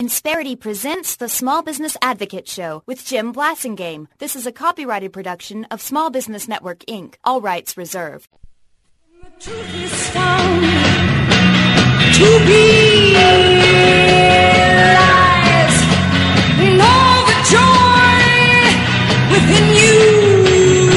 Insperity presents the Small Business Advocate Show with Jim Blasingame. This is a copyrighted production of Small Business Network, Inc. All rights reserved. The truth is found to be lies, and all the joy within you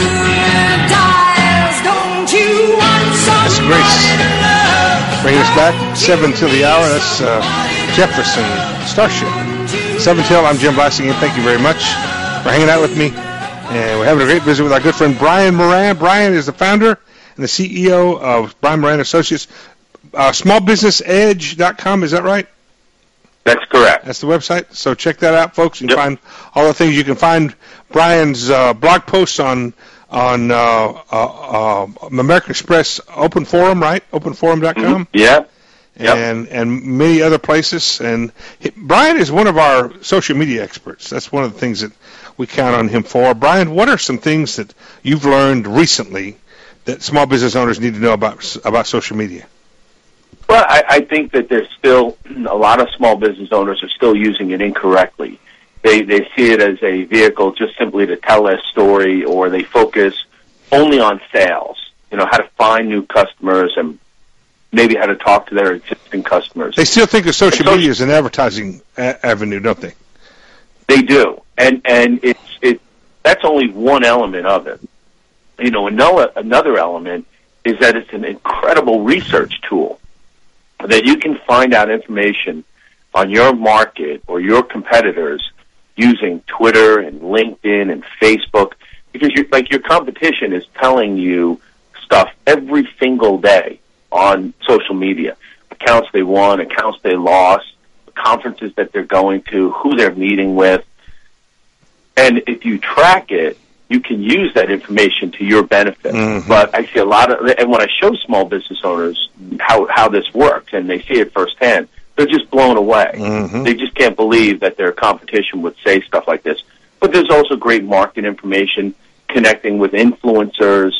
dies. Don't you want somebody to love? Bringing us back 7 till the hour. That's Jefferson Starship. 7 till. I'm Jim Blasingame. Thank you very much for hanging out with me. And we're having a great visit with our good friend Brian Moran. Brian is the founder and the CEO of Brian Moran Associates. Smallbusinessedge.com, is that right? That's correct. That's the website. So check that out, folks. You can find all the things. You can find Brian's blog posts on American Express Open Forum, right? Openforum.com. Mm-hmm. Yeah. And many other places. And Brian is one of our social media experts. That's one of the things that we count on him for. Brian, what are some things that you've learned recently that small business owners need to know about social media? Well, I think that there's still a lot of small business owners are still using it incorrectly. They see it as a vehicle just simply to tell their story, or they focus only on sales, how to find new customers and maybe how to talk to their existing customers. They still think of social media as an advertising avenue, don't they? They do, and that's only one element of it. Another element is that it's an incredible research tool that you can find out information on your market or your competitors using Twitter and LinkedIn and Facebook, because your competition is telling you stuff every single day on social media, accounts they won, accounts they lost, the conferences that they're going to, who they're meeting with. And if you track it, you can use that information to your benefit. Mm-hmm. But I see a lot of, and when I show small business owners how this works, and they see it firsthand, they're just blown away. Mm-hmm. They just can't believe that their competition would say stuff like this. But there's also great market information, connecting with influencers.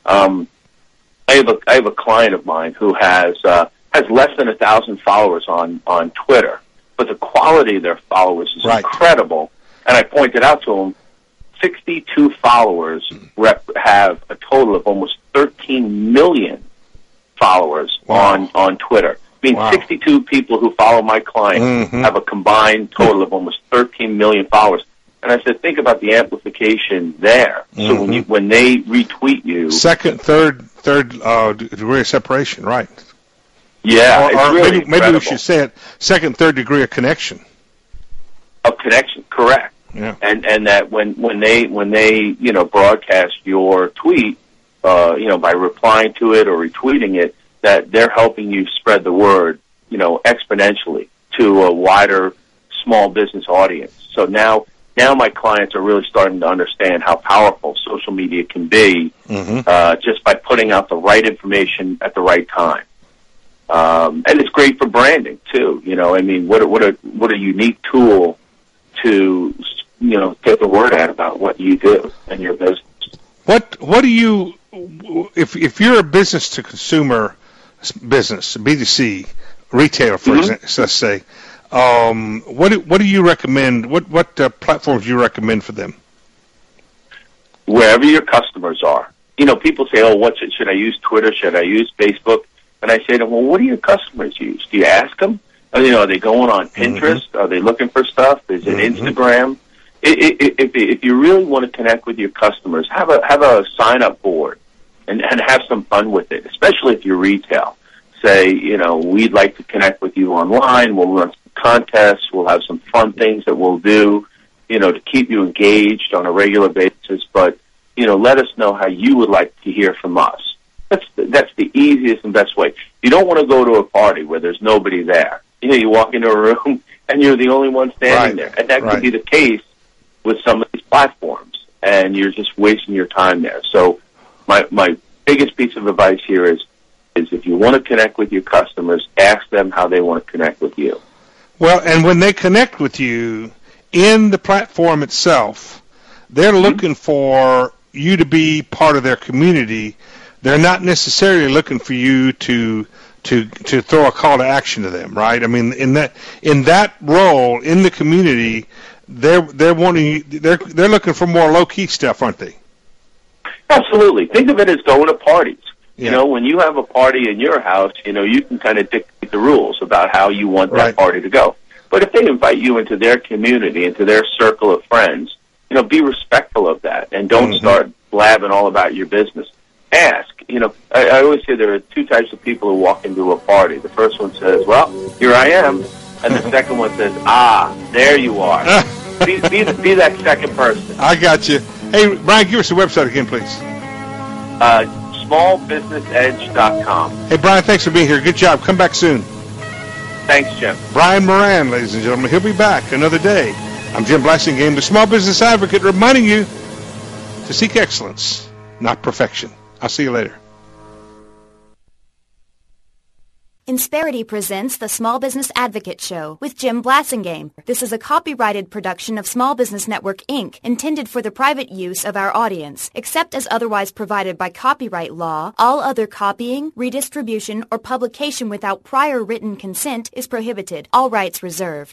I have a client of mine who has less than 1,000 followers on Twitter, but the quality of their followers is incredible. And I pointed out to him, 62 followers have a total of almost 13 million followers on Twitter. I mean, 62 people who follow my client have a combined total of almost 13 million followers. And I said, think about the amplification there. So when they retweet you, second, third degree of separation, right? Yeah, or really maybe we should say it, second, third degree of connection. Of connection, correct. Yeah. And that when they broadcast your tweet, by replying to it or retweeting it, that they're helping you spread the word, exponentially to a wider small business audience. So now my clients are really starting to understand how powerful social media can be, just by putting out the right information at the right time. And it's great for branding too. What a unique tool to get the word out about what you do and your business. What do you, if you're a business to consumer business, B2C retailer, for example, let's say, what do you recommend? What platforms do you recommend for them? Wherever your customers are. People say, should I use Twitter? Should I use Facebook? And I say to them, well, what do your customers use? Do you ask them? Are they going on Pinterest? Are they looking for stuff? Is it Instagram? If you really want to connect with your customers, have a sign-up board and have some fun with it, especially if you're retail. Say, we'd like to connect with you online. We'll run some contests. We'll have some fun things that we'll do, to keep you engaged on a regular basis. But, let us know how you would like to hear from us. That's the easiest and best way. You don't want to go to a party where there's nobody there. You walk into a room and you're the only one standing there. And that could be the case with some of these platforms, and you're just wasting your time there. So my biggest piece of advice here is if you want to connect with your customers, ask them how they want to connect with you. Well, and when they connect with you in the platform itself, they're looking for you to be part of their community. They're not necessarily looking for you to to throw a call to action to them, right? I mean, in that role in the community, they're looking for more low key stuff, aren't they? Absolutely. Think of it as going to parties. Yeah. You know, when you have a party in your house, you know, you can kind of dictate the rules about how you want that party to go. But if they invite you into their community, into their circle of friends, you know, be respectful of that and don't start blabbing all about your business. Ask. You know, I always say there are two types of people who walk into a party. The first one says, well, here I am. And the second one says, there you are. Be that second person. I got you. Hey, Brian, give us your website again, please. Smallbusinessedge.com. Hey, Brian, thanks for being here. Good job. Come back soon. Thanks, Jim. Brian Moran, ladies and gentlemen. He'll be back another day. I'm Jim Blasingame, the Small Business Advocate, reminding you to seek excellence, not perfection. I'll see you later. Insperity presents the Small Business Advocate Show with Jim Blasingame. This is a copyrighted production of Small Business Network, Inc., intended for the private use of our audience. Except as otherwise provided by copyright law, all other copying, redistribution, or publication without prior written consent is prohibited. All rights reserved.